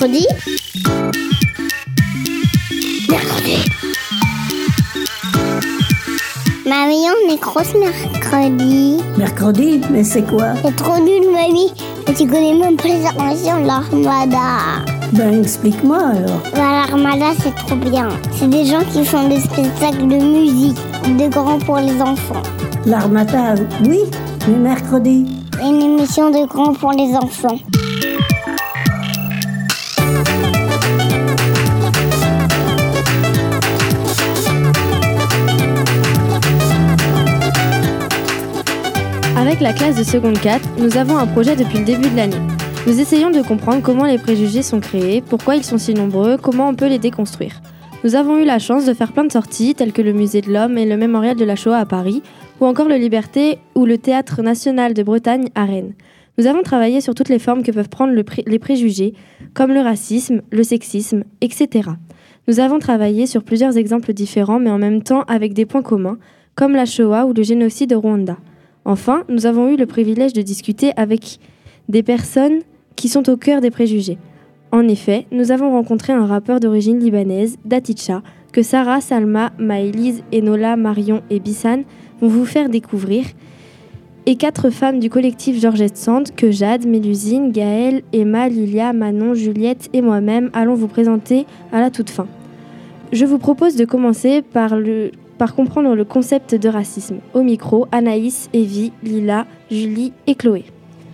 Mercredi. Mamie, on est grosse mercredi. Mercredi? Mais c'est quoi? C'est trop nul, mamie. Et tu connais même pas les armations de l'Armada. Ben, explique-moi alors. L'Armada, c'est trop bien. C'est des gens qui font des spectacles de musique, de grands pour les enfants. L'Armada, oui, mais mercredi. Une émission de grands pour les enfants. Avec la classe de seconde 4, nous avons un projet depuis le début de l'année. Nous essayons de comprendre comment les préjugés sont créés, pourquoi ils sont si nombreux, comment on peut les déconstruire. Nous avons eu la chance de faire plein de sorties, telles que le Musée de l'Homme et le Mémorial de la Shoah à Paris, ou encore le Liberté ou le Théâtre National de Bretagne à Rennes. Nous avons travaillé sur toutes les formes que peuvent prendre les préjugés, comme le racisme, le sexisme, etc. Nous avons travaillé sur plusieurs exemples différents, mais en même temps avec des points communs, comme la Shoah ou le génocide au Rwanda. Enfin, nous avons eu le privilège de discuter avec des personnes qui sont au cœur des préjugés. En effet, nous avons rencontré un rappeur d'origine libanaise, Daticha, que Sarah, Salma, Maëlys, Enola, Marion et Bissan vont vous faire découvrir, et 4 femmes du collectif Georgette Sand que Jade, Mélusine, Gaëlle, Emma, Lilia, Manon, Juliette et moi-même allons vous présenter à la toute fin. Je vous propose de commencer par comprendre le concept de racisme. Au micro, Anaïs, Evie, Lila, Julie et Chloé.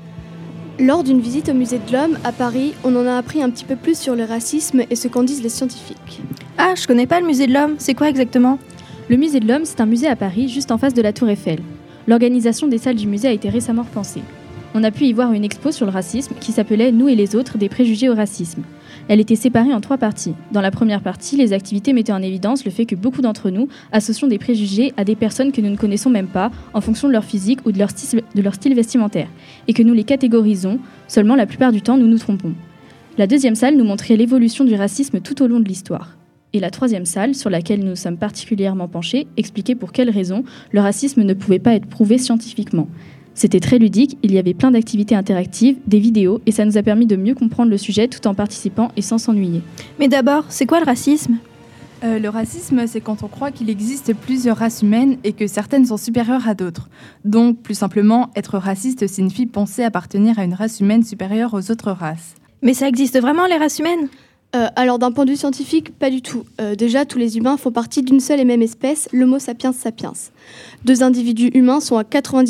Lors d'une visite au Musée de l'Homme à Paris, on en a appris un petit peu plus sur le racisme et ce qu'en disent les scientifiques. Ah, je connais pas le Musée de l'Homme, c'est quoi exactement ? Le Musée de l'Homme, c'est un musée à Paris, juste en face de la Tour Eiffel. L'organisation des salles du musée a été récemment repensée. On a pu y voir une expo sur le racisme qui s'appelait « Nous et les autres, des préjugés au racisme ». Elle était séparée en 3 parties. Dans la première partie, les activités mettaient en évidence le fait que beaucoup d'entre nous associons des préjugés à des personnes que nous ne connaissons même pas en fonction de leur physique ou de leur style vestimentaire, et que nous les catégorisons, seulement la plupart du temps nous nous trompons. La deuxième salle nous montrait l'évolution du racisme tout au long de l'histoire. Et la troisième salle, sur laquelle nous sommes particulièrement penchés, expliquait pour quelles raisons le racisme ne pouvait pas être prouvé scientifiquement. C'était très ludique, il y avait plein d'activités interactives, des vidéos, et ça nous a permis de mieux comprendre le sujet tout en participant et sans s'ennuyer. Mais d'abord, c'est quoi le racisme ? Le racisme, c'est quand on croit qu'il existe plusieurs races humaines et que certaines sont supérieures à d'autres. Donc, plus simplement, être raciste signifie penser appartenir à une race humaine supérieure aux autres races. Mais ça existe vraiment, les races humaines ? Alors d'un point de vue scientifique, pas du tout. Déjà, tous les humains font partie d'une seule et même espèce, l'Homo sapiens sapiens. 2 individus humains sont à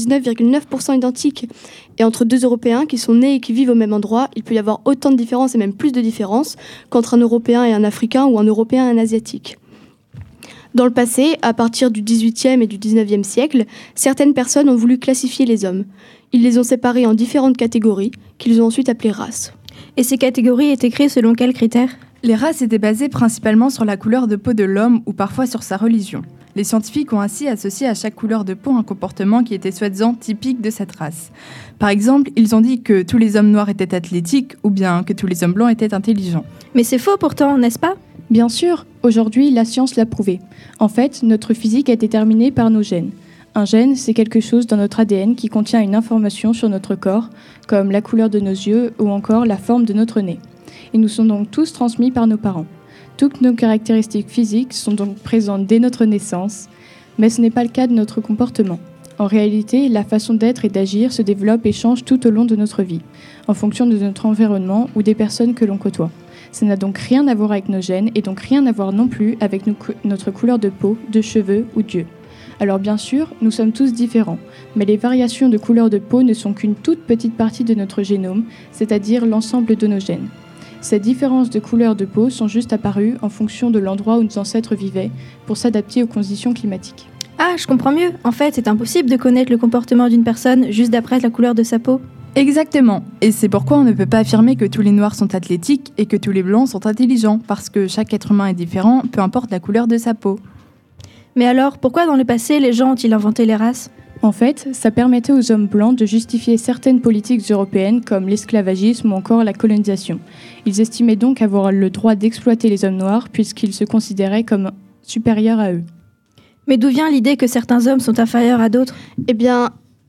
99,9% identiques. Et entre 2 Européens qui sont nés et qui vivent au même endroit, il peut y avoir autant de différences et même plus de différences qu'entre un Européen et un Africain ou un Européen et un Asiatique. Dans le passé, à partir du XVIIIe et du XIXe siècle, certaines personnes ont voulu classifier les hommes. Ils les ont séparés en différentes catégories, qu'ils ont ensuite appelées races. Et ces catégories étaient créées selon quels critères ? Les races étaient basées principalement sur la couleur de peau de l'homme ou parfois sur sa religion. Les scientifiques ont ainsi associé à chaque couleur de peau un comportement qui était soi-disant typique de cette race. Par exemple, ils ont dit que tous les hommes noirs étaient athlétiques ou bien que tous les hommes blancs étaient intelligents. Mais c'est faux pourtant, n'est-ce pas ? Bien sûr, aujourd'hui, la science l'a prouvé. En fait, notre physique est déterminée par nos gènes. Un gène, c'est quelque chose dans notre ADN qui contient une information sur notre corps, comme la couleur de nos yeux ou encore la forme de notre nez. Ils nous sont donc tous transmis par nos parents. Toutes nos caractéristiques physiques sont donc présentes dès notre naissance, mais ce n'est pas le cas de notre comportement. En réalité, la façon d'être et d'agir se développe et change tout au long de notre vie, en fonction de notre environnement ou des personnes que l'on côtoie. Ça n'a donc rien à voir avec nos gènes et donc rien à voir non plus avec notre couleur de peau, de cheveux ou d'yeux. Alors bien sûr, nous sommes tous différents, mais les variations de couleur de peau ne sont qu'une toute petite partie de notre génome, c'est-à-dire l'ensemble de nos gènes. Ces différences de couleur de peau sont juste apparues en fonction de l'endroit où nos ancêtres vivaient pour s'adapter aux conditions climatiques. Ah, je comprends mieux. En fait, c'est impossible de connaître le comportement d'une personne juste d'après la couleur de sa peau. Exactement. Et c'est pourquoi on ne peut pas affirmer que tous les noirs sont athlétiques et que tous les blancs sont intelligents, parce que chaque être humain est différent, peu importe la couleur de sa peau. Mais alors, pourquoi dans le passé, les gens ont-ils inventé les races ? En fait, ça permettait aux hommes blancs de justifier certaines politiques européennes comme l'esclavagisme ou encore la colonisation. Ils estimaient donc avoir le droit d'exploiter les hommes noirs puisqu'ils se considéraient comme supérieurs à eux. Mais d'où vient l'idée que certains hommes sont inférieurs à d'autres ? Eh bien,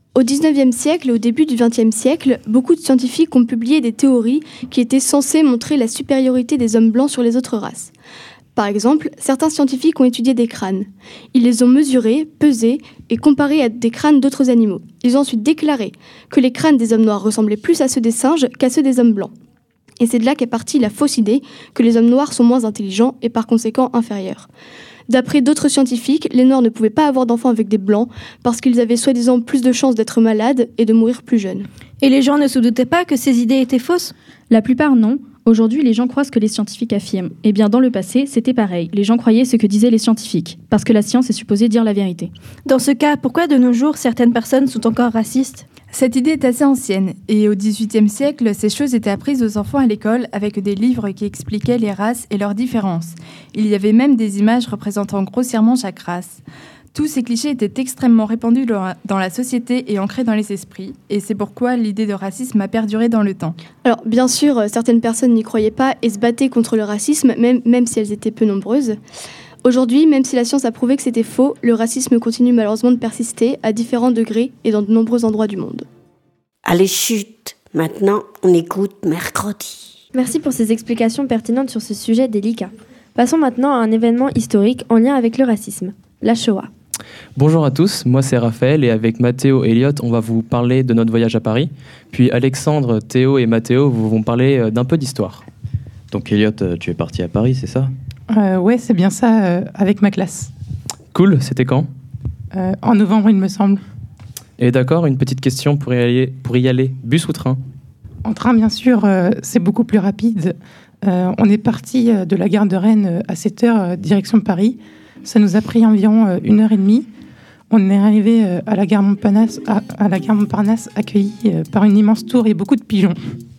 Au XIXe siècle et au début du XXe siècle, beaucoup de scientifiques ont publié des théories qui étaient censées montrer la supériorité des hommes blancs sur les autres races. Par exemple, certains scientifiques ont étudié des crânes. Ils les ont mesurés, pesés et comparés à des crânes d'autres animaux. Ils ont ensuite déclaré que les crânes des hommes noirs ressemblaient plus à ceux des singes qu'à ceux des hommes blancs. Et c'est de là qu'est partie la fausse idée que les hommes noirs sont moins intelligents et par conséquent inférieurs. D'après d'autres scientifiques, les Noirs ne pouvaient pas avoir d'enfants avec des Blancs parce qu'ils avaient soi-disant plus de chances d'être malades et de mourir plus jeunes. Et les gens ne se doutaient pas que ces idées étaient fausses ? La plupart non. Aujourd'hui, les gens croient ce que les scientifiques affirment. Eh bien, dans le passé, c'était pareil. Les gens croyaient ce que disaient les scientifiques, parce que la science est supposée dire la vérité. Dans ce cas, pourquoi de nos jours certaines personnes sont encore racistes ? Cette idée est assez ancienne, et au XVIIIe siècle, ces choses étaient apprises aux enfants à l'école avec des livres qui expliquaient les races et leurs différences. Il y avait même des images représentant grossièrement chaque race. Tous ces clichés étaient extrêmement répandus dans la société et ancrés dans les esprits, et c'est pourquoi l'idée de racisme a perduré dans le temps. Alors, bien sûr, certaines personnes n'y croyaient pas et se battaient contre le racisme, même si elles étaient peu nombreuses. Aujourd'hui, même si la science a prouvé que c'était faux, le racisme continue malheureusement de persister à différents degrés et dans de nombreux endroits du monde. Allez, chut! Maintenant, on écoute Mercredi. Merci pour ces explications pertinentes sur ce sujet délicat. Passons maintenant à un événement historique en lien avec le racisme, la Shoah. Bonjour à tous, moi c'est Raphaël et avec Mathéo et Elliot, on va vous parler de notre voyage à Paris. Puis Alexandre, Théo et Mathéo vous vont parler d'un peu d'histoire. Donc Elliot, tu es parti à Paris, c'est ça ? Ouais, c'est bien ça, avec ma classe. Cool, c'était quand ? En novembre, il me semble. Et d'accord, une petite question pour y aller, bus ou train ? En train, bien sûr, c'est beaucoup plus rapide. On est parti de la gare de Rennes à 7h, direction Paris. Ça nous a pris environ 1h30. On est arrivé à la gare Montparnasse, accueillis par une immense tour et beaucoup de pigeons.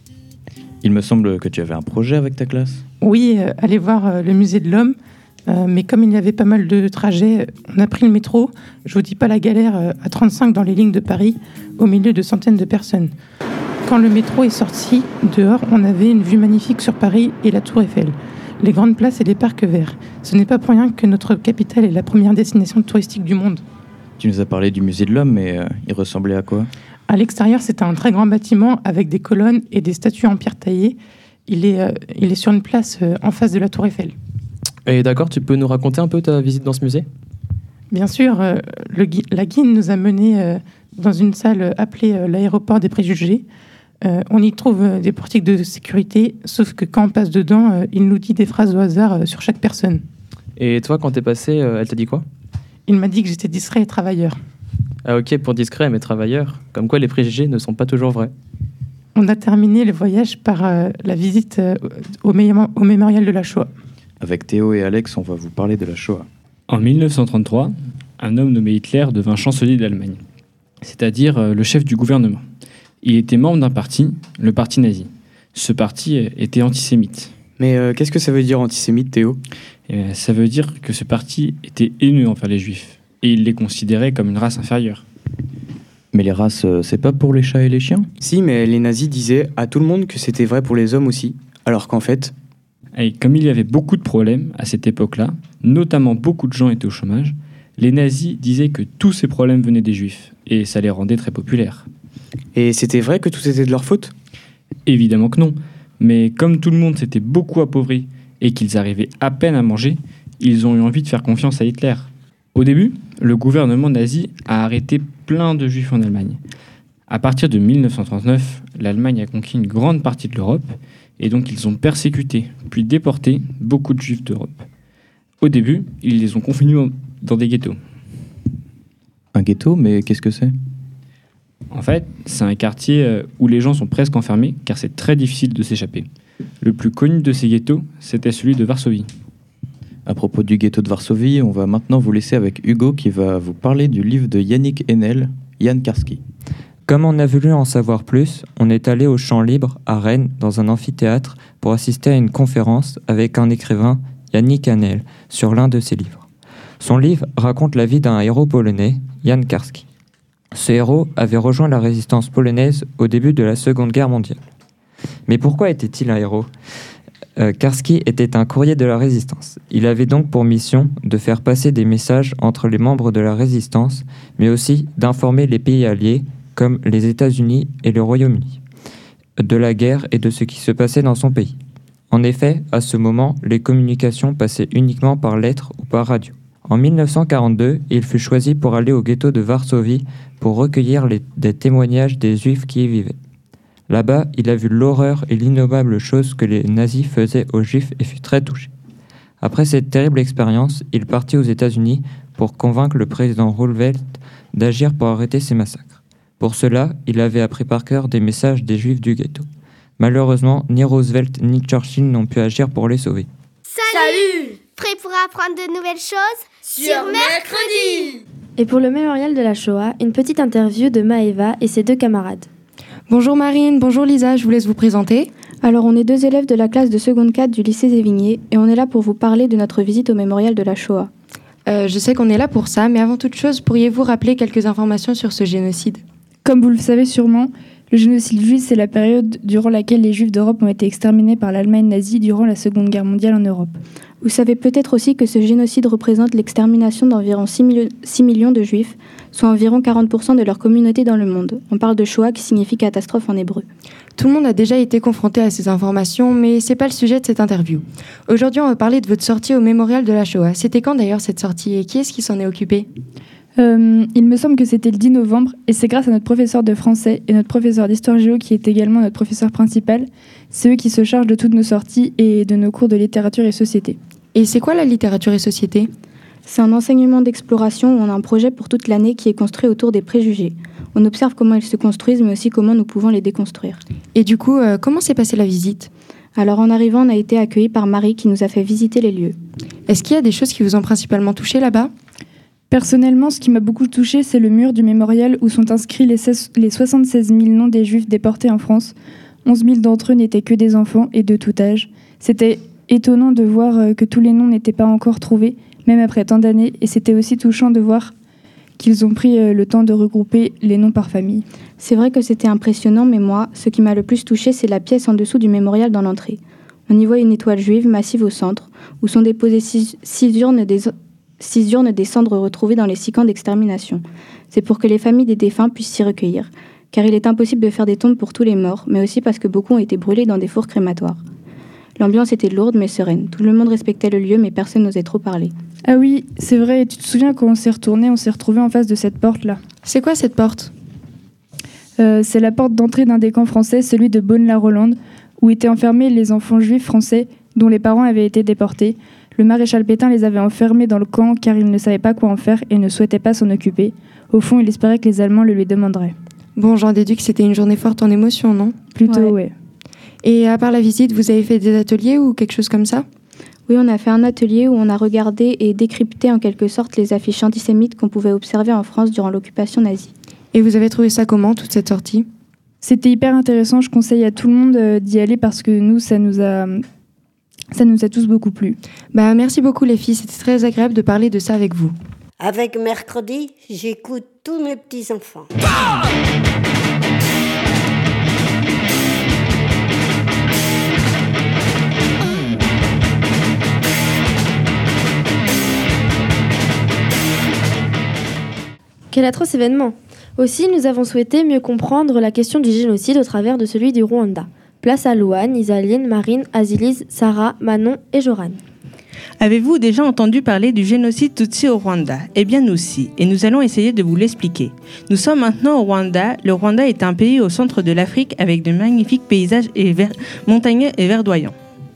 Il me semble que tu avais un projet avec ta classe. Oui, aller voir le musée de l'homme. Mais comme il y avait pas mal de trajets, on a pris le métro. Je vous dis pas la galère, à 35 dans les lignes de Paris, au milieu de centaines de personnes. Quand le métro est sorti, dehors, on avait une vue magnifique sur Paris et la Tour Eiffel, les grandes places et les parcs verts. Ce n'est pas pour rien que notre capitale est la première destination touristique du monde. Tu nous as parlé du musée de l'homme, mais il ressemblait à quoi ? À l'extérieur, c'était un très grand bâtiment avec des colonnes et des statues en pierre taillée. Il est sur une place en face de la Tour Eiffel. Et d'accord, tu peux nous raconter un peu ta visite dans ce musée ? Bien sûr, la guide nous a menés dans une salle appelée l'aéroport des préjugés. On y trouve des portiques de sécurité, sauf que quand on passe dedans, il nous dit des phrases au hasard sur chaque personne. Et toi, quand t'es passé, elle t'a dit quoi ? Il m'a dit que j'étais discret et travailleur. Ah ok, pour discret mais travailleur. Comme quoi les préjugés ne sont pas toujours vrais. On a terminé le voyage par la visite au mémorial de la Shoah. Avec Théo et Alex, on va vous parler de la Shoah. En 1933, un homme nommé Hitler devint chancelier d'Allemagne, c'est-à-dire le chef du gouvernement. Il était membre d'un parti, le parti nazi. Ce parti était antisémite. Mais qu'est-ce que ça veut dire antisémite, Théo ? Ça veut dire que ce parti était haineux envers les juifs, et il les considérait comme une race inférieure. Mais les races, c'est pas pour les chats et les chiens ? Si, mais les nazis disaient à tout le monde que c'était vrai pour les hommes aussi, alors qu'en fait... Et comme il y avait beaucoup de problèmes à cette époque-là, notamment beaucoup de gens étaient au chômage, les nazis disaient que tous ces problèmes venaient des juifs, et ça les rendait très populaires. Et c'était vrai que tout était de leur faute ? Évidemment que non, mais comme tout le monde s'était beaucoup appauvri et qu'ils arrivaient à peine à manger, ils ont eu envie de faire confiance à Hitler. Au début, le gouvernement nazi a arrêté plein de juifs en Allemagne. À partir de 1939, l'Allemagne a conquis une grande partie de l'Europe, et donc ils ont persécuté, puis déporté beaucoup de juifs d'Europe. Au début, ils les ont confinés dans des ghettos. Un ghetto, mais qu'est-ce que c'est ? En fait, c'est un quartier où les gens sont presque enfermés, car c'est très difficile de s'échapper. Le plus connu de ces ghettos, c'était celui de Varsovie. À propos du ghetto de Varsovie, on va maintenant vous laisser avec Hugo qui va vous parler du livre de Yannick Enel, Jan Karski. Comme on a voulu en savoir plus, on est allé au Champ Libre à Rennes dans un amphithéâtre pour assister à une conférence avec un écrivain, Yannick Enel, sur l'un de ses livres. Son livre raconte la vie d'un héros polonais, Jan Karski. Ce héros avait rejoint la résistance polonaise au début de la Seconde Guerre mondiale. Mais pourquoi était-il un héros ? Karski était un courrier de la résistance. Il avait donc pour mission de faire passer des messages entre les membres de la résistance, mais aussi d'informer les pays alliés comme les États-Unis et le Royaume-Uni, de la guerre et de ce qui se passait dans son pays. En effet, à ce moment, les communications passaient uniquement par lettres ou par radio. En 1942, il fut choisi pour aller au ghetto de Varsovie pour recueillir des témoignages des Juifs qui y vivaient. Là-bas, il a vu l'horreur et l'innommable chose que les nazis faisaient aux Juifs et fut très touché. Après cette terrible expérience, il partit aux États-Unis pour convaincre le président Roosevelt d'agir pour arrêter ces massacres. Pour cela, il avait appris par cœur des messages des Juifs du ghetto. Malheureusement, ni Roosevelt ni Churchill n'ont pu agir pour les sauver. Salut! Prêt pour apprendre de nouvelles choses? Sur mercredi! Et pour le mémorial de la Shoah, une petite interview de Maëva et ses 2 camarades. Bonjour Marine, bonjour Lisa, je vous laisse vous présenter. Alors, on est 2 élèves de la classe de seconde 4 du lycée Sévigné et on est là pour vous parler de notre visite au mémorial de la Shoah. Je sais qu'on est là pour ça, mais avant toute chose, pourriez-vous rappeler quelques informations sur ce génocide? Comme vous le savez sûrement, le génocide juif, c'est la période durant laquelle les Juifs d'Europe ont été exterminés par l'Allemagne nazie durant la Seconde Guerre mondiale en Europe. Vous savez peut-être aussi que ce génocide représente l'extermination d'environ 6 millions de Juifs, soit environ 40% de leur communauté dans le monde. On parle de Shoah qui signifie catastrophe en hébreu. Tout le monde a déjà été confronté à ces informations, mais c'est pas le sujet de cette interview. Aujourd'hui, on va parler de votre sortie au mémorial de la Shoah. C'était quand d'ailleurs cette sortie et qui est-ce qui s'en est occupé? Il me semble que c'était le 10 novembre et c'est grâce à notre professeur de français et notre professeur d'histoire géo qui est également notre professeur principal. C'est eux qui se chargent de toutes nos sorties et de nos cours de littérature et société. Et c'est quoi la littérature et société? C'est un enseignement d'exploration où on a un projet pour toute l'année qui est construit autour des préjugés. On observe comment ils se construisent mais aussi comment nous pouvons les déconstruire. Et du coup, comment s'est passée la visite? Alors en arrivant, on a été accueillis par Marie qui nous a fait visiter les lieux. Est-ce qu'il y a des choses qui vous ont principalement touché là-bas? Personnellement, ce qui m'a beaucoup touchée, c'est le mur du mémorial où sont inscrits les 76 000 noms des Juifs déportés en France. 11 000 d'entre eux n'étaient que des enfants et de tout âge. C'était étonnant de voir que tous les noms n'étaient pas encore trouvés, même après tant d'années, et c'était aussi touchant de voir qu'ils ont pris le temps de regrouper les noms par famille. C'est vrai que c'était impressionnant, mais moi, ce qui m'a le plus touchée, c'est la pièce en dessous du mémorial dans l'entrée. On y voit une étoile juive massive au centre, où sont déposées 6 urnes des cendres retrouvées dans les 6 camps d'extermination. C'est pour que les familles des défunts puissent s'y recueillir, car il est impossible de faire des tombes pour tous les morts, mais aussi parce que beaucoup ont été brûlés dans des fours crématoires. L'ambiance était lourde mais sereine. Tout le monde respectait le lieu, mais personne n'osait trop parler. Ah oui, c'est vrai. Tu te souviens quand on s'est retrouvé en face de cette porte-là? C'est quoi cette porte? C'est la porte d'entrée d'un des camps français, celui de Beaune-la-Rolande, où étaient enfermés les enfants juifs français dont les parents avaient été déportés. Le maréchal Pétain les avait enfermés dans le camp car il ne savait pas quoi en faire et ne souhaitait pas s'en occuper. Au fond, il espérait que les Allemands le lui demanderaient. Bon, j'en déduis que c'était une journée forte en émotion, non? Plutôt, ouais. Et à part la visite, vous avez fait des ateliers ou quelque chose comme ça? Oui, on a fait un atelier où on a regardé et décrypté en quelque sorte les affiches antisémites qu'on pouvait observer en France durant l'occupation nazie. Et vous avez trouvé ça comment, toute cette sortie? C'était hyper intéressant, je conseille à tout le monde d'y aller parce que nous, ça nous a tous beaucoup plu. Merci beaucoup les filles, c'était très agréable de parler de ça avec vous. Avec mercredi, j'écoute tous mes petits-enfants. Quel atroce événement! Aussi, nous avons souhaité mieux comprendre la question du génocide au travers de celui du Rwanda. Place à Louane, Isaline, Marine, Azilise, Sarah, Manon et Joran. Avez-vous déjà entendu parler du génocide Tutsi au Rwanda? Eh bien nous aussi, et nous allons essayer de vous l'expliquer. Nous sommes maintenant au Rwanda. Le Rwanda est un pays au centre de l'Afrique avec de magnifiques paysages montagneux et verdoyants.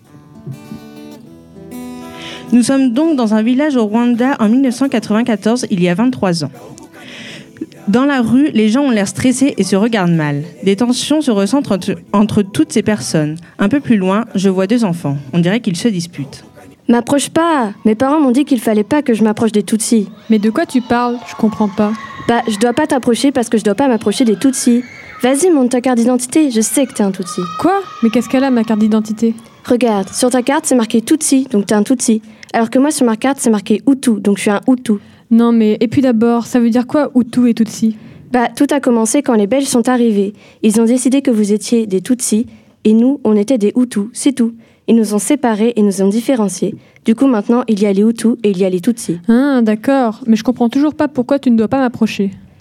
Nous sommes donc dans un village au Rwanda en 1994, il y a 23 ans. Dans la rue, les gens ont l'air stressés et se regardent mal. Des tensions se ressentent entre toutes ces personnes. Un peu plus loin, je vois 2 enfants. On dirait qu'ils se disputent. M'approche pas! Mes parents m'ont dit qu'il fallait pas que je m'approche des Tutsis. Mais de quoi tu parles? Je comprends pas. Je dois pas t'approcher parce que je dois pas m'approcher des Tutsis. Vas-y, montre ta carte d'identité, je sais que t'es un Tutsi. Quoi? Mais qu'est-ce qu'elle a, ma carte d'identité? Regarde, sur ta carte, c'est marqué Tutsi, donc t'es un Tutsi. Alors que moi, sur ma carte, c'est marqué Hutu, donc je suis un Hutu. Non mais, et puis d'abord, ça veut dire quoi Hutu et Tutsi? Tout a commencé quand les Belges sont arrivés. Ils ont décidé que vous étiez des Tutsis, et nous, on était des Hutus, c'est tout. Ils nous ont séparés et nous ont différenciés. Du coup, maintenant, il y a les Hutus et il y a les Tutsis. Ah, d'accord. Mais je comprends toujours pas pourquoi tu ne dois pas m'approcher.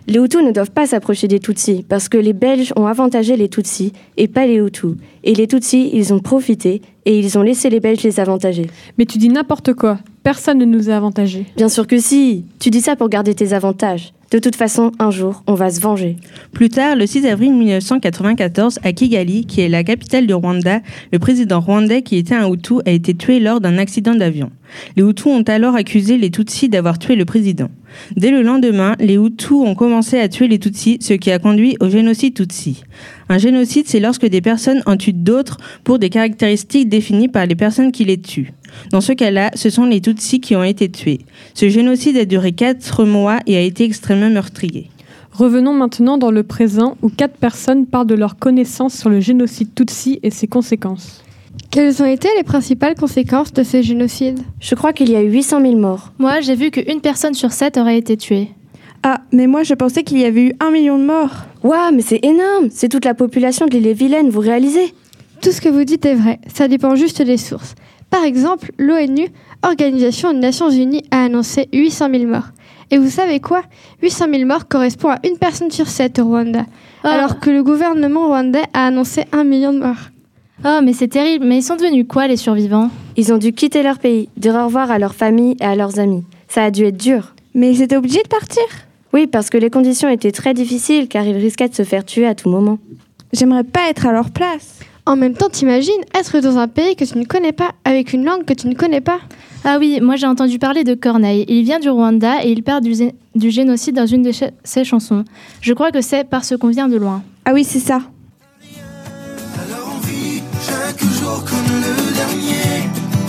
Les Hutus ne doivent pas s'approcher des Tutsis parce que les Belges ont avantagé les Tutsis et pas les Hutus. Et les Tutsis, ils ont profité et ils ont laissé les Belges les avantager. Mais tu dis n'importe quoi. Personne ne nous a avantagés. Bien sûr que si. Tu dis ça pour garder tes avantages. De toute façon, un jour, on va se venger. Plus tard, le 6 avril 1994, à Kigali, qui est la capitale du Rwanda, le président rwandais, qui était un Hutu, a été tué lors d'un accident d'avion. Les Hutus ont alors accusé les Tutsis d'avoir tué le président. Dès le lendemain, les Hutus ont commencé à tuer les Tutsis, ce qui a conduit au génocide Tutsi. Un génocide, c'est lorsque des personnes en tuent d'autres pour des caractéristiques définies par les personnes qui les tuent. Dans ce cas-là, ce sont les Tutsis qui ont été tués. Ce génocide a duré 4 mois et a été extrêmement meurtrier. Revenons maintenant dans le présent où 4 personnes parlent de leurs connaissances sur le génocide Tutsi et ses conséquences. Quelles ont été les principales conséquences de ce génocide ? Je crois qu'il y a eu 800 000 morts. Moi, j'ai vu qu'une personne sur 7 aurait été tuée. Ah, mais moi je pensais qu'il y avait eu 1 million de morts. Ouah, mais c'est énorme. C'est toute la population de l'île-et-Vilaine, vous réalisez ? Tout ce que vous dites est vrai, ça dépend juste des sources. Par exemple, l'ONU, Organisation des Nations Unies, a annoncé 800 000 morts. Et vous savez quoi ? 800 000 morts correspond à une personne sur 7 au Rwanda, alors que le gouvernement rwandais a annoncé 1 million de morts. Oh, mais c'est terrible. Mais ils sont devenus quoi, les survivants ? Ils ont dû quitter leur pays, dire au revoir à leur famille et à leurs amis. Ça a dû être dur. Mais ils étaient obligés de partir ? Oui, parce que les conditions étaient très difficiles, car ils risquaient de se faire tuer à tout moment. J'aimerais pas être à leur place. En même temps, t'imagines être dans un pays que tu ne connais pas, avec une langue que tu ne connais pas. Ah oui, moi j'ai entendu parler de Corneille. Il vient du Rwanda et il parle du génocide dans une de ses chansons. Je crois que c'est parce qu'on vient de loin. Ah oui, c'est ça. Alors on vit chaque jour comme le dernier.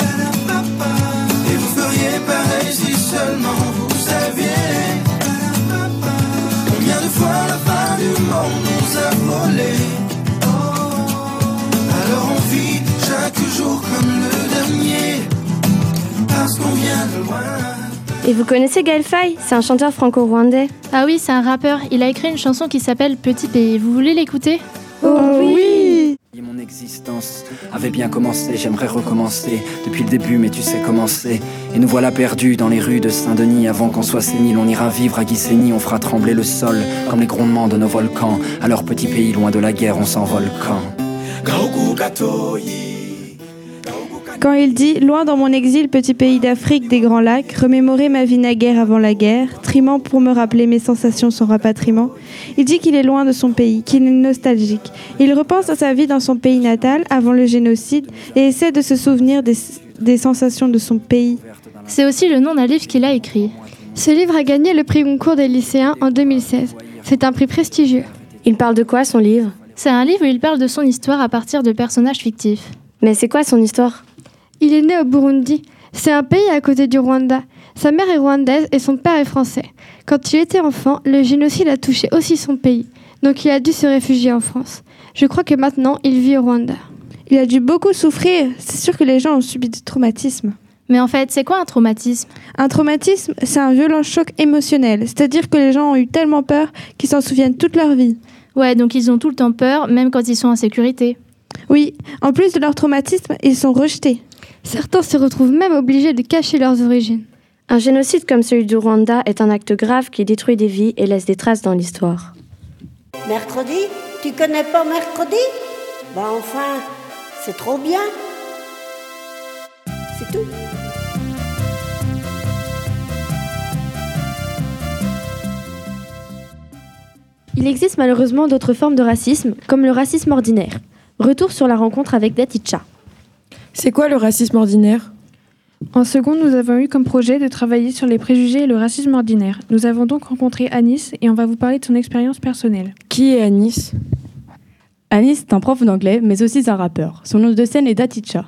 Et vous feriez pareil si seulement vous saviez. Combien de fois la fin du monde nous a volé. Alors on vit chaque jour comme le dernier, parce qu'on vient de loin. Et vous connaissez Gaël Faye ? C'est un chanteur franco-rwandais. Ah oui, c'est un rappeur. Il a écrit une chanson qui s'appelle Petit Pays. Vous voulez l'écouter ? Oh oui ! Mon existence avait bien commencé, j'aimerais recommencer depuis le début, mais tu sais comment c'est. Et nous voilà perdus dans les rues de Saint-Denis. Avant qu'on soit sénile, on ira vivre à Gisenyi. On fera trembler le sol comme les grondements de nos volcans. À leur petit pays, loin de la guerre, on s'envole quand. Quand il dit « Loin dans mon exil, petit pays d'Afrique des grands lacs, remémorer ma vie naguère avant la guerre, trimant pour me rappeler mes sensations son rapatriement », il dit qu'il est loin de son pays, qu'il est nostalgique. Il repense à sa vie dans son pays natal, avant le génocide, et essaie de se souvenir des sensations de son pays. C'est aussi le nom d'un livre qu'il a écrit. Ce livre a gagné le prix Goncourt des lycéens en 2016. C'est un prix prestigieux. Il parle de quoi, son livre ? C'est un livre où il parle de son histoire à partir de personnages fictifs. Mais c'est quoi son histoire ? Il est né au Burundi. C'est un pays à côté du Rwanda. Sa mère est rwandaise et son père est français. Quand il était enfant, le génocide a touché aussi son pays. Donc il a dû se réfugier en France. Je crois que maintenant, il vit au Rwanda. Il a dû beaucoup souffrir. C'est sûr que les gens ont subi des traumatismes. Mais en fait, c'est quoi un traumatisme ? Un traumatisme, c'est un violent choc émotionnel. C'est-à-dire que les gens ont eu tellement peur qu'ils s'en souviennent toute leur vie. Ouais, donc ils ont tout le temps peur, même quand ils sont en sécurité. Oui, en plus de leur traumatisme, ils sont rejetés. Certains se retrouvent même obligés de cacher leurs origines. Un génocide comme celui du Rwanda est un acte grave qui détruit des vies et laisse des traces dans l'histoire. Mercredi ? Tu connais pas mercredi ? Ben enfin, c'est trop bien. C'est tout. Il existe malheureusement d'autres formes de racisme, comme le racisme ordinaire. Retour sur la rencontre avec Daticha. C'est quoi le racisme ordinaire ? En seconde, nous avons eu comme projet de travailler sur les préjugés et le racisme ordinaire. Nous avons donc rencontré Anis et on va vous parler de son expérience personnelle. Qui est Anis ? Anis est un prof d'anglais, mais aussi un rappeur. Son nom de scène est Daticha.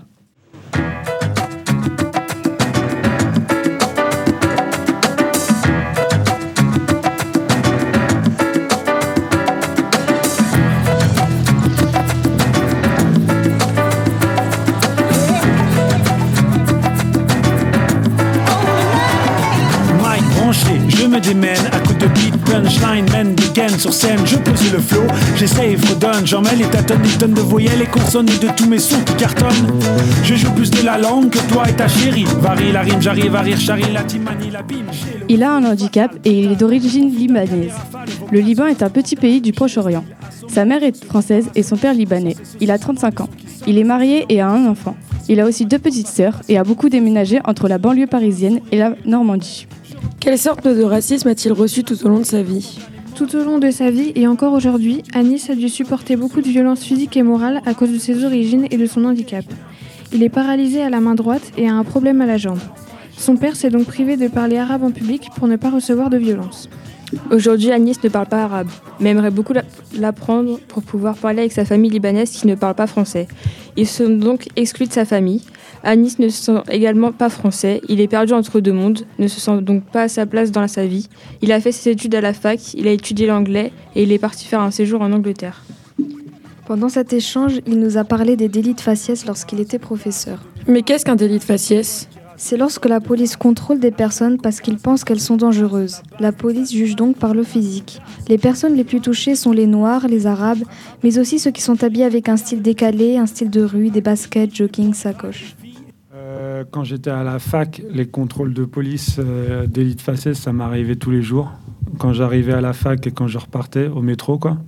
je me démène à coups de beat, punchline, man, dégaine sur scène, je pose le flow, j'essaye, fredonne, j'en mets les tâtonnes, des tonnes de voyelles et consonnes et de tous mes sons qui cartonnent. Je joue plus de la langue que toi et ta chérie. Varie la rime, j'arrive à rire, charrie la timanie, la bim. Il a un handicap et il est d'origine libanaise. Le Liban est un petit pays du Proche-Orient. Sa mère est française et son père libanais. Il a 35 ans. Il est marié et a un enfant. Il a aussi 2 petites sœurs et a beaucoup déménagé entre la banlieue parisienne et la Normandie. Quelle sorte de racisme a-t-il reçu tout au long de sa vie ? Tout au long de sa vie et encore aujourd'hui, Anis a dû supporter beaucoup de violences physiques et morales à cause de ses origines et de son handicap. Il est paralysé à la main droite et a un problème à la jambe. Son père s'est donc privé de parler arabe en public pour ne pas recevoir de violences. Aujourd'hui, Anis ne parle pas arabe, mais aimerait beaucoup l'apprendre pour pouvoir parler avec sa famille libanaise qui ne parle pas français. Ils sont donc exclus de sa famille. Anis ne se sent également pas français, il est perdu entre deux mondes, ne se sent donc pas à sa place dans sa vie. Il a fait ses études à la fac, il a étudié l'anglais et il est parti faire un séjour en Angleterre. Pendant cet échange, il nous a parlé des délits de faciès lorsqu'il était professeur. Mais qu'est-ce qu'un délit de faciès ? C'est lorsque la police contrôle des personnes parce qu'ils pensent qu'elles sont dangereuses. La police juge donc par le physique. Les personnes les plus touchées sont les Noirs, les Arabes, mais aussi ceux qui sont habillés avec un style décalé, un style de rue, des baskets, jogging, sacoches. Quand j'étais à la fac, les contrôles de police, délit de faciès, ça m'arrivait tous les jours. Quand j'arrivais à la fac et quand je repartais au métro, quoi.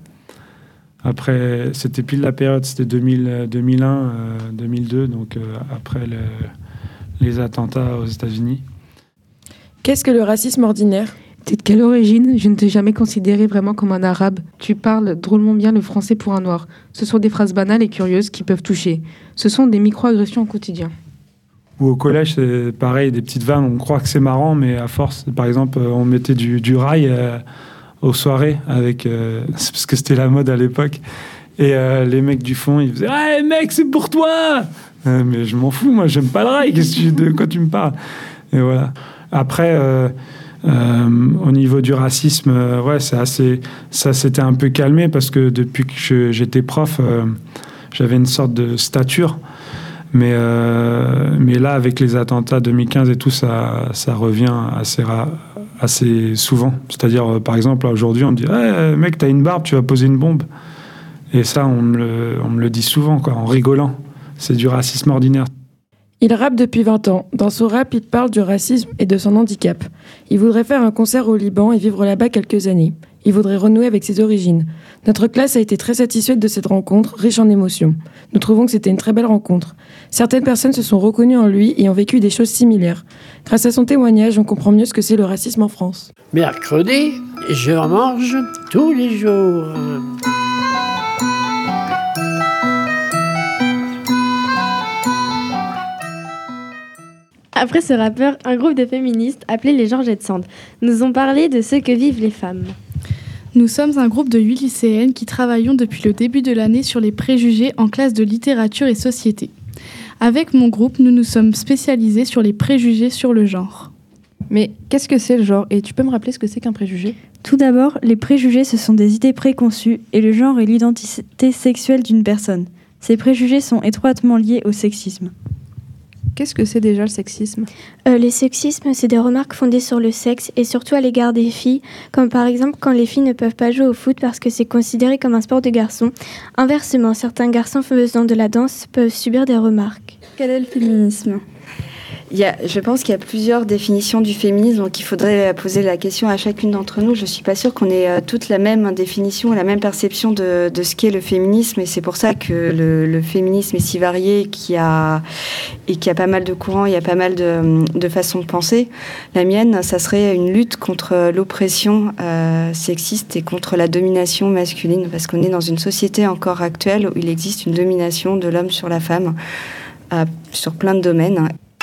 Après, c'était pile la période, c'était 2001, 2002, donc après les attentats aux États-Unis. Qu'est-ce que le racisme ordinaire ? T'es de quelle origine ? Je ne t'ai jamais considéré vraiment comme un arabe. Tu parles drôlement bien le français pour un noir. Ce sont des phrases banales et curieuses qui peuvent toucher. Ce sont des micro-agressions au quotidien. Ou au collège, c'est pareil, des petites vannes, on croit que c'est marrant, mais à force, par exemple, on mettait du rail aux soirées, avec, c'est parce que c'était la mode à l'époque, et les mecs du fond, ils faisaient « Ah, mec, c'est pour toi !» Mais je m'en fous, moi, j'aime pas le rail, de quoi tu me parles ? Et voilà. Après, au niveau du racisme, ouais, ça s'était un peu calmé, parce que depuis que j'étais prof, j'avais une sorte de stature. Mais là, avec les attentats 2015 et tout, ça revient assez souvent. C'est-à-dire, par exemple, aujourd'hui, on me dit hey, « mec, t'as une barbe, tu vas poser une bombe ». Et ça, on me le dit souvent, quoi, en rigolant. C'est du racisme ordinaire. Il rappe depuis 20 ans. Dans son rap, il parle du racisme et de son handicap. Il voudrait faire un concert au Liban et vivre là-bas quelques années. Il voudrait renouer avec ses origines. Notre classe a été très satisfaite de cette rencontre, riche en émotions. Nous trouvons que c'était une très belle rencontre. Certaines personnes se sont reconnues en lui et ont vécu des choses similaires. Grâce à son témoignage, on comprend mieux ce que c'est le racisme en France. Mercredi, je mange tous les jours. Après ce rappeur, un groupe de féministes appelé les Georgette Sand nous ont parlé de ce que vivent les femmes. Nous sommes un groupe de 8 lycéennes qui travaillons depuis le début de l'année sur les préjugés en classe de littérature et société. Avec mon groupe, nous nous sommes spécialisés sur les préjugés sur le genre. Mais qu'est-ce que c'est le genre ? Et tu peux me rappeler ce que c'est qu'un préjugé ? Tout d'abord, les préjugés, ce sont des idées préconçues et le genre est l'identité sexuelle d'une personne. Ces préjugés sont étroitement liés au sexisme. Qu'est-ce que c'est déjà le sexisme ? Le sexisme, c'est des remarques fondées sur le sexe et surtout à l'égard des filles, comme par exemple quand les filles ne peuvent pas jouer au foot parce que c'est considéré comme un sport de garçon. Inversement, certains garçons faisant de la danse peuvent subir des remarques. Quel est le féminisme ? Je pense qu'il y a plusieurs définitions du féminisme, donc il faudrait poser la question à chacune d'entre nous. Je ne suis pas sûre qu'on ait toutes la même définition, la même perception de ce qu'est le féminisme, et c'est pour ça que le féminisme est si varié et qu'il y a pas mal de courants, il y a pas mal de façons de penser. La mienne, ça serait une lutte contre l'oppression sexiste et contre la domination masculine, parce qu'on est dans une société encore actuelle où il existe une domination de l'homme sur la femme sur plein de domaines.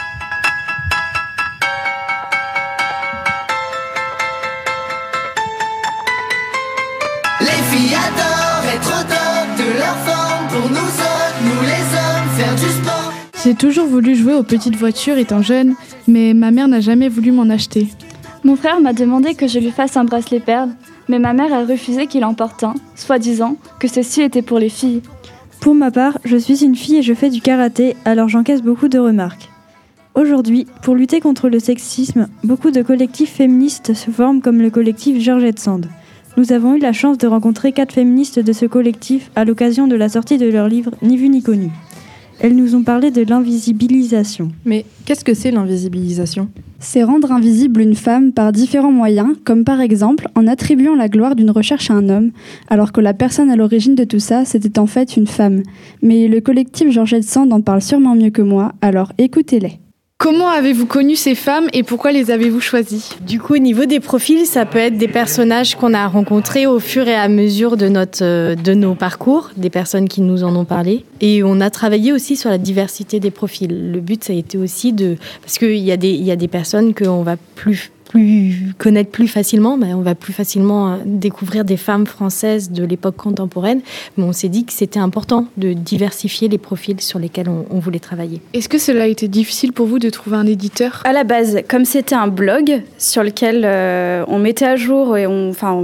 J'ai toujours voulu jouer aux petites voitures étant jeune, mais ma mère n'a jamais voulu m'en acheter. Mon frère m'a demandé que je lui fasse un bracelet perle, mais ma mère a refusé qu'il en porte un, soi-disant que ceci était pour les filles. Pour ma part, je suis une fille et je fais du karaté, alors j'encaisse beaucoup de remarques. Aujourd'hui, pour lutter contre le sexisme, beaucoup de collectifs féministes se forment comme le collectif Georgette Sand. Nous avons eu la chance de rencontrer 4 féministes de ce collectif à l'occasion de la sortie de leur livre Ni vu ni connu. Elles nous ont parlé de l'invisibilisation. Mais qu'est-ce que c'est l'invisibilisation ? C'est rendre invisible une femme par différents moyens, comme par exemple en attribuant la gloire d'une recherche à un homme, alors que la personne à l'origine de tout ça, c'était en fait une femme. Mais le collectif Georgette Sand en parle sûrement mieux que moi, alors écoutez-les. Comment avez-vous connu ces femmes et pourquoi les avez-vous choisies ? Du coup, au niveau des profils, ça peut être des personnages qu'on a rencontrés au fur et à mesure de nos parcours, des personnes qui nous en ont parlé. Et on a travaillé aussi sur la diversité des profils. Le but, ça a été aussi parce qu'il y a des personnes qu'on va plus connaître plus facilement, mais on va plus facilement découvrir des femmes françaises de l'époque contemporaine. Mais on s'est dit que c'était important de diversifier les profils sur lesquels on voulait travailler. Est-ce que cela a été difficile pour vous de trouver un éditeur ? À la base, comme c'était un blog sur lequel on mettait à jour et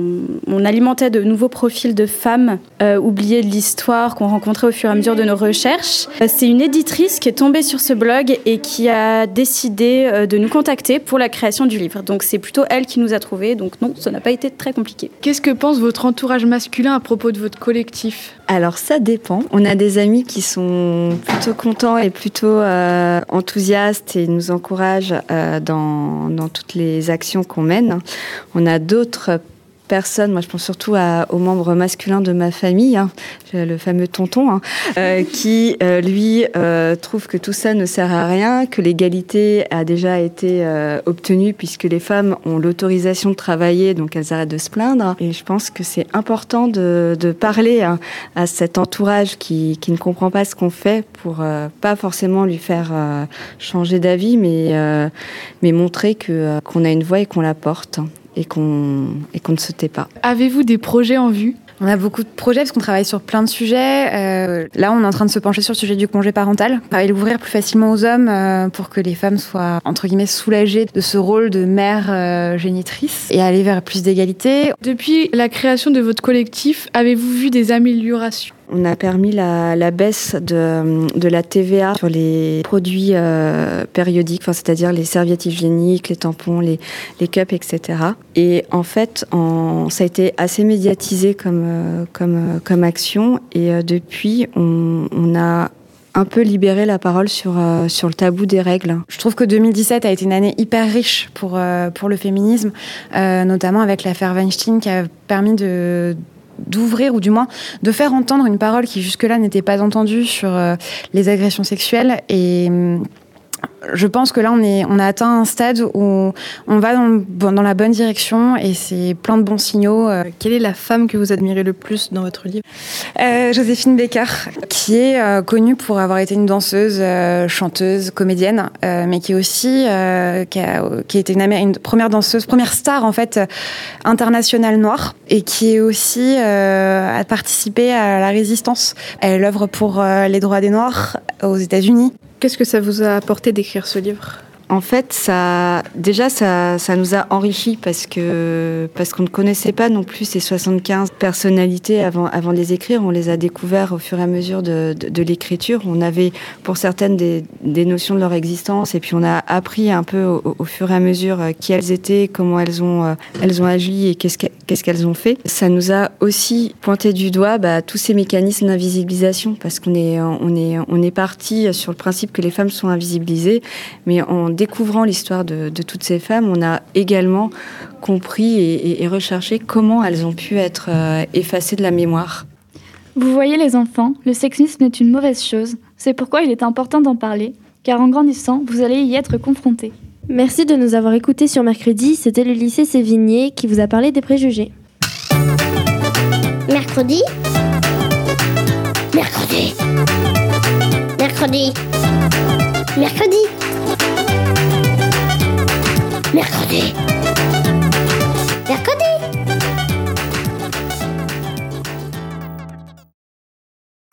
on alimentait de nouveaux profils de femmes oubliées de l'histoire qu'on rencontrait au fur et à mesure de nos recherches, c'est une éditrice qui est tombée sur ce blog et qui a décidé de nous contacter pour la création du livre. Donc c'est plutôt elle qui nous a trouvés, donc non, ça n'a pas été très compliqué. Qu'est-ce que pense votre entourage masculin à propos de votre collectif ? Alors ça dépend. On a des amis qui sont plutôt contents et plutôt enthousiastes et nous encouragent dans toutes les actions qu'on mène. On a d'autres personnes, moi je pense surtout aux membres masculins de ma famille, le fameux tonton, qui lui trouve que tout ça ne sert à rien, que l'égalité a déjà été obtenue puisque les femmes ont l'autorisation de travailler, donc elles arrêtent de se plaindre. Et je pense que c'est important de parler à cet entourage qui ne comprend pas ce qu'on fait pour pas forcément lui faire changer d'avis, mais montrer qu'on a une voix et qu'on la porte. Et qu'on ne se tait pas. Avez-vous des projets en vue ? On a beaucoup de projets parce qu'on travaille sur plein de sujets. Là, on est en train de se pencher sur le sujet du congé parental et l'ouvrir plus facilement aux hommes pour que les femmes soient, entre guillemets, soulagées de ce rôle de mère génitrice et aller vers plus d'égalité. Depuis la création de votre collectif, avez-vous vu des améliorations ? On a permis la baisse de la TVA sur les produits périodiques, c'est-à-dire les serviettes hygiéniques, les tampons, les cups, etc. Et en fait, ça a été assez médiatisé comme action. Et depuis, on a un peu libéré la parole sur le tabou des règles. Je trouve que 2017 a été une année hyper riche pour le féminisme, notamment avec l'affaire Weinstein qui a permis d'ouvrir ou du moins de faire entendre une parole qui jusque-là n'était pas entendue sur les agressions sexuelles. Et je pense que là, on a atteint un stade où on va dans la bonne direction et c'est plein de bons signaux. Quelle est la femme que vous admirez le plus dans votre livre ? Joséphine Baker, qui est connue pour avoir été une danseuse, chanteuse, comédienne, mais qui est aussi qui a été une première danseuse, première star en fait internationale noire, et qui est aussi a participé à la résistance. Elle œuvre pour les droits des Noirs aux États-Unis. Qu'est-ce que ça vous a apporté d'écrire ce livre ? En fait, ça nous a enrichis parce qu'on ne connaissait pas non plus ces 75 personnalités avant de les écrire. On les a découvertes au fur et à mesure de l'écriture. On avait pour certaines des notions de leur existence et puis on a appris un peu au fur et à mesure qui elles étaient, comment elles ont agi et qu'est-ce qu'elles ont fait. Ça nous a aussi pointé du doigt tous ces mécanismes d'invisibilisation parce qu'on est parti sur le principe que les femmes sont invisibilisées, mais en découvrant l'histoire de toutes ces femmes, on a également compris et recherché comment elles ont pu être effacées de la mémoire. Vous voyez les enfants, le sexisme est une mauvaise chose. C'est pourquoi il est important d'en parler, car en grandissant, vous allez y être confrontés. Merci de nous avoir écoutés sur Mercredi. C'était le lycée Sévigné qui vous a parlé des préjugés. Mercredi. Mercredi. Mercredi. Mercredi. Mercredi.